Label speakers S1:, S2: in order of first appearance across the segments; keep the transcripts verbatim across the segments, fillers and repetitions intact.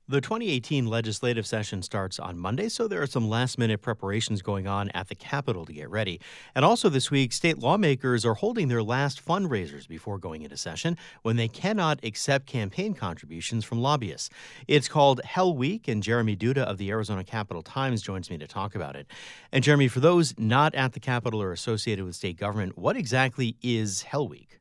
S1: The twenty eighteen legislative session starts on Monday, so there are some last minute preparations going on at the Capitol to get ready. And also this week, state lawmakers are holding their last fundraisers before going into session when they cannot accept campaign contributions from lobbyists. It's called Hell Week, and Jeremy Duda of the Arizona Capitol Times joins me to talk about it. And Jeremy, for those not at the Capitol or associated with state government, what exactly is Hell Week?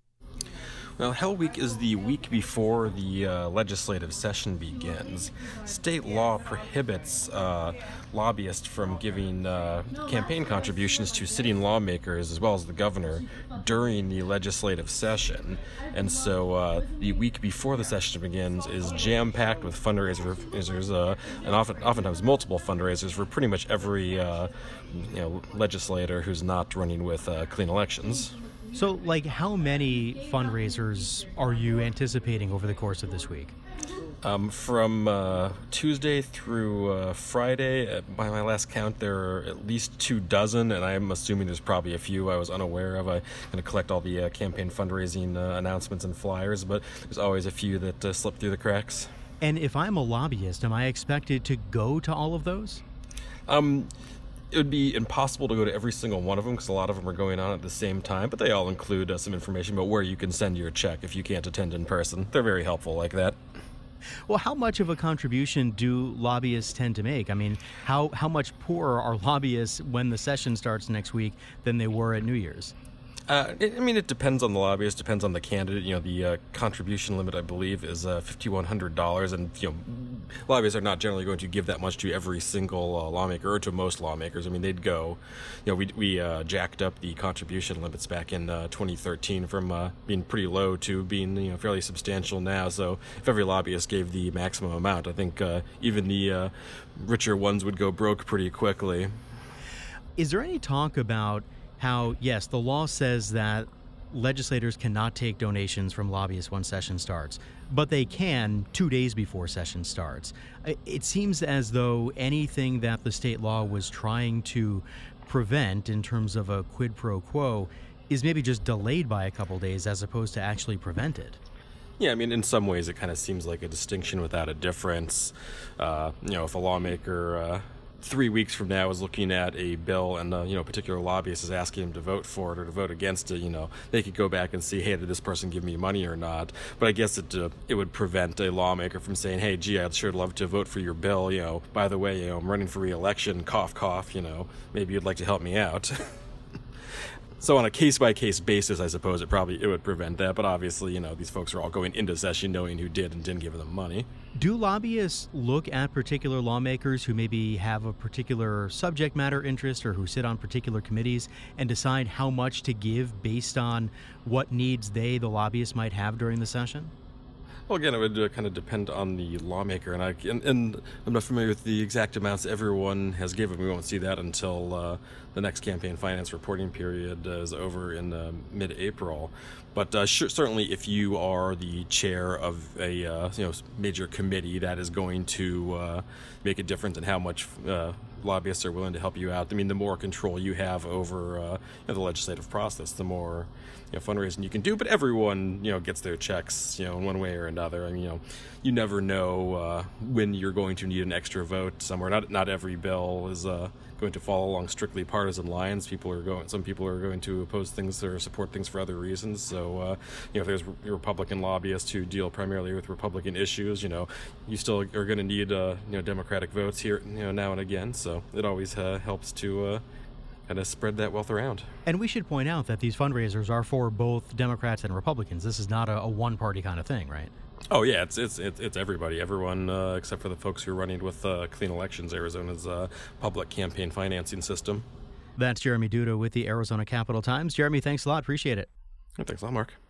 S2: Well, Hell Week is the week before the uh, legislative session begins. State law prohibits uh, lobbyists from giving uh, campaign contributions to sitting lawmakers as well as the governor during the legislative session. And so uh, the week before the session begins is jam-packed with fundraisers, uh, and often, oftentimes multiple fundraisers for pretty much every uh, you know, legislator who's not running with uh, clean elections.
S1: So, like, how many fundraisers are you anticipating over the course of this week?
S2: Um, from uh, Tuesday through uh, Friday, uh, by my last count, there are at least two dozen, and I'm assuming there's probably a few I was unaware of. I'm going to collect all the uh, campaign fundraising uh, announcements and flyers, but there's always a few that uh, slip through the cracks.
S1: And if I'm a lobbyist, am I expected to go to all of those?
S2: Um... It would be impossible to go to every single one of them because a lot of them are going on at the same time, but they all include uh, some information about where you can send your check if you can't attend in person. They're very helpful like that.
S1: Well, how much of a contribution do lobbyists tend to make? I mean, how, how much poorer are lobbyists when the session starts next week than they were at New Year's?
S2: Uh, it, I mean, it depends on the lobbyist, depends on the candidate. You know, the uh, contribution limit, I believe, is uh, five thousand one hundred dollars, and you know, lobbyists are not generally going to give that much to every single uh, lawmaker or to most lawmakers. I mean, they'd go, you know, we we uh, jacked up the contribution limits back in uh, twenty thirteen from uh, being pretty low to being you know fairly substantial now. So if every lobbyist gave the maximum amount, I think uh, even the uh, richer ones would go broke pretty quickly.
S1: Is there any talk about how, yes, the law says that legislators cannot take donations from lobbyists when session starts, but they can two days before session starts? It seems as though anything that the state law was trying to prevent in terms of a quid pro quo is maybe just delayed by a couple days as opposed to actually prevented.
S2: Yeah, I mean, in some ways it kind of seems like a distinction without a difference. Uh, you know, if a lawmaker uh, three weeks from now is looking at a bill and uh, you know a particular lobbyist is asking him to vote for it or to vote against it, you know they could go back and see, hey, did this person give me money or not? But I guess it uh, it would prevent a lawmaker from saying, hey, gee, I'd sure love to vote for your bill, you know by the way, you know I'm running for re-election, cough cough, you know maybe you'd like to help me out. So on a case-by-case basis, I suppose it probably it would prevent that. But obviously, you know, these folks are all going into session knowing who did and didn't give them money.
S1: Do lobbyists look at particular lawmakers who maybe have a particular subject matter interest or who sit on particular committees and decide how much to give based on what needs they, the lobbyists, might have during the session?
S2: Well, again, it would uh, kind of depend on the lawmaker, and I and, and I'm not familiar with the exact amounts everyone has given. We won't see that until uh, the next campaign finance reporting period uh, is over in uh, mid-April. But uh, sure, certainly, if you are the chair of a uh, you know major committee, that is going to uh, make a difference in how much uh, lobbyists are willing to help you out. I mean, the more control you have over uh, you know, the legislative process, the more you know, fundraising you can do. But everyone, you know, gets their checks, you know, in one way or another. I mean, you know, you never know uh, when you're going to need an extra vote somewhere. Not not every bill is uh, going to follow along strictly partisan lines. People are going. Some people are going to oppose things or support things for other reasons. So, uh, you know, if there's Republican lobbyists who deal primarily with Republican issues, you know, you still are going to need uh, you know Democratic votes here, you know, now and again. So it always uh, helps to uh, kind of spread that wealth around.
S1: And we should point out that these fundraisers are for both Democrats and Republicans. This is not a, a one-party kind of thing, right?
S2: Oh yeah, it's it's it's, it's everybody, everyone uh, except for the folks who are running with uh, Clean Elections, Arizona's uh, public campaign financing system.
S1: That's Jeremy Duda with the Arizona Capitol Times. Jeremy, thanks a lot. Appreciate it.
S2: Thanks a lot, Mark.